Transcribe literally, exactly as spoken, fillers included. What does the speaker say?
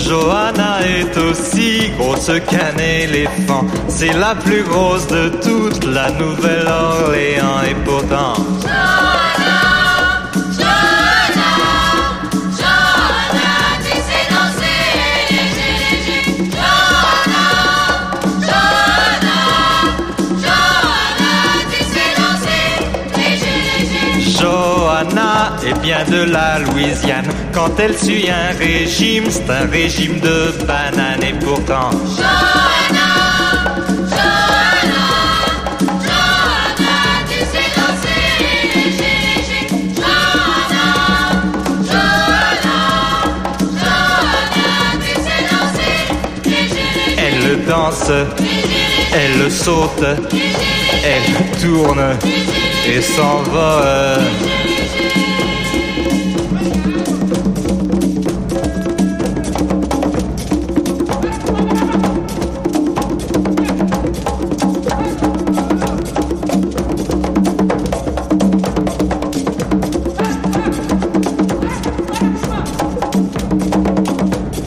Johanna est aussi grosse qu'un éléphant. C'est la plus grosse de toute la Nouvelle-Orléans. Et pourtant Johanna, Johanna, Johanna, tu sais danser léger, léger. Johanna, Johanna, Johanna, tu sais danser léger, léger. Johanna est bien de la Louisiane. Quand elle suit un régime, c'est un régime de bananes. Et pourtant Johanna, Johanna, Johanna, tu sais danser léger, léger. Johanna, Johanna, Johanna, tu sais danser léger, léger. elle le danse, elle le saute, elle tourne et s'envole.